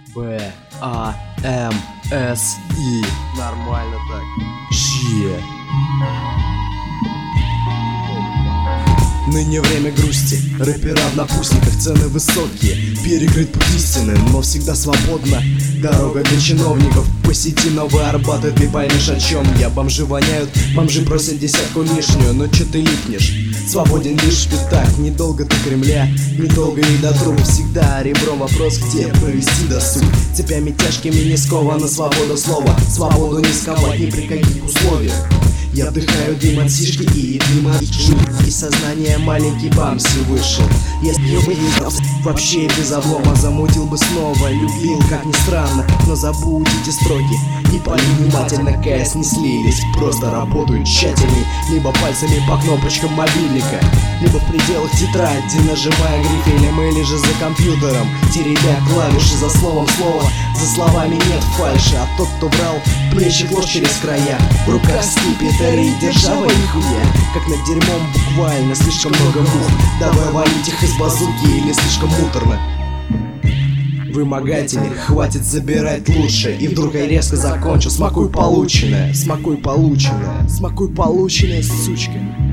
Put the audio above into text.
Б-А-М-С-И. Нормально так. Че? Ныне время грусти, рэпера в напускниках, цены высокие, перекрыт путь истины, но всегда свободна дорога для чиновников. Посети Новый Арбат, и ты поймешь, о чем я. Бомжи воняют, бомжи просят десятку лишнюю, но че ты липнешь? Свободен лишь пятак, недолго ты Кремля, недолго и до труб. Всегда ребром вопрос, где провести досуг. Цепями тяжкими не скована свобода слова, свободу не сковать ни при каких условиях. Я вдыхаю дым от сишки и дыма от жук, и сознание маленький бамси вышел. Если бы вообще без облома замутил бы снова, любил, как ни странно, но забудь эти строки. И по внимательно КС не слились, просто работают тщательней, либо пальцами по кнопочкам мобильника, либо в пределах тетради, нажимая грифелем или же за компьютером, теребя клавиши за словом слова. За словами нет фальши, а тот, кто врал, плещет ложь через края. В руках скипетр и держава нихуя, как над дерьмом буквально слишком много мух. Давай валить их из базуки или слишком муторно. Вымогатели, хватит забирать лучше. И вдруг я резко закончу. Смакуй полученное, смакуй полученное, смакуй полученное, сучка.